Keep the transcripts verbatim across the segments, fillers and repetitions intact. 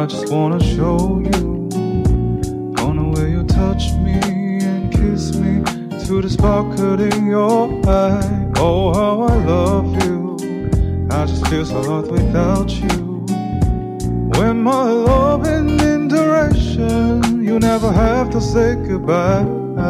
just wanna show you, on the way you touch me and kiss me, to the sparkle in your eye. Oh, how I love you, I just feel so lost without you. When my love is in duration, you never have to say goodbye.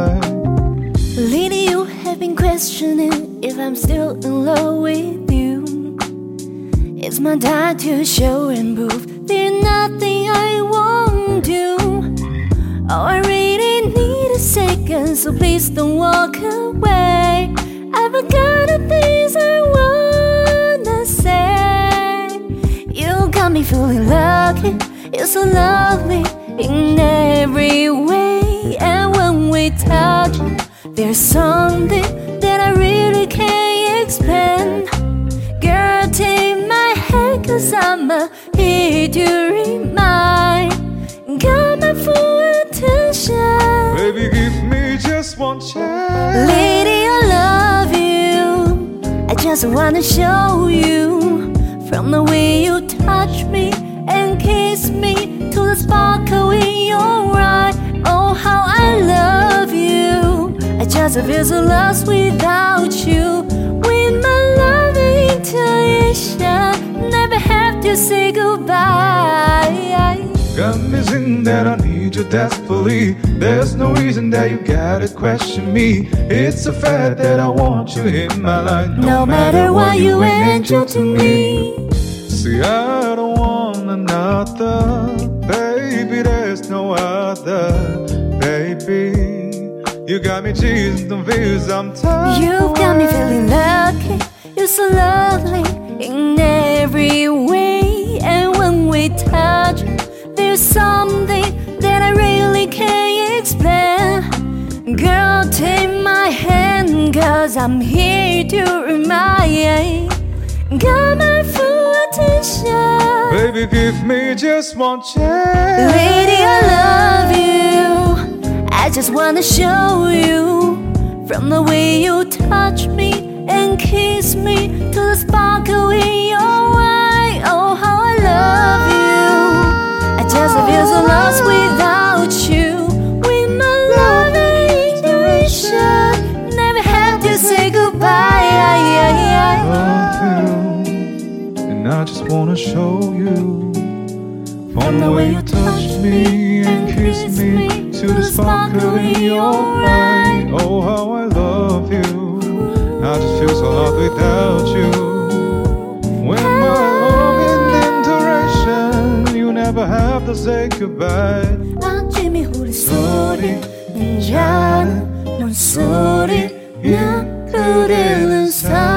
Lately you have been questioning if I'm still in love with you. It's my time to show and prove there's nothing I won't do. Oh, I really need a second, so please don't walk away. I forgot the things I wanna say. You got me feeling lucky, you're so lovely in every way. And when we touch, there's something that I really can't explain. Girl, take my hand, cause I'm here to remind. Got my full attention. Baby, give me just one chance. Lady, I love you, I just wanna show you. From the way you touch me and kiss me, to the sparkle in your eye. Oh, how I love you, I just feel so lost without you. With my love and intuition, never have to say goodbye. Got me saying that I need you desperately. There's no reason that you gotta question me. It's a fact that I want you in my life. No, no matter what, you an angel to me. See, I don't want another, baby, there's no other, baby. You got me cheesing the views, I'm tired. You've got me feeling lucky, you're so lovely in every way. And when we touch, there's something that I really can't explain. Girl, take my hand, cause I'm here to remind. Got my full attention. Baby, give me just one chance. Lady, I love you, I just wanna show you. From the way you touch me and kiss me, to the sparkle in your eye. Oh, how I love you, I just feel so lost without you. With my love and intuition, never have to say goodbye. I just wanna show you, from the way you touch me and kiss me, to the sparkle in your eye. Oh, how I love you, I just feel so lost without you. When my love is in duration, you never have to say goodbye. 아침이 우리 소리 자는 넌 소리 나 흐르는 사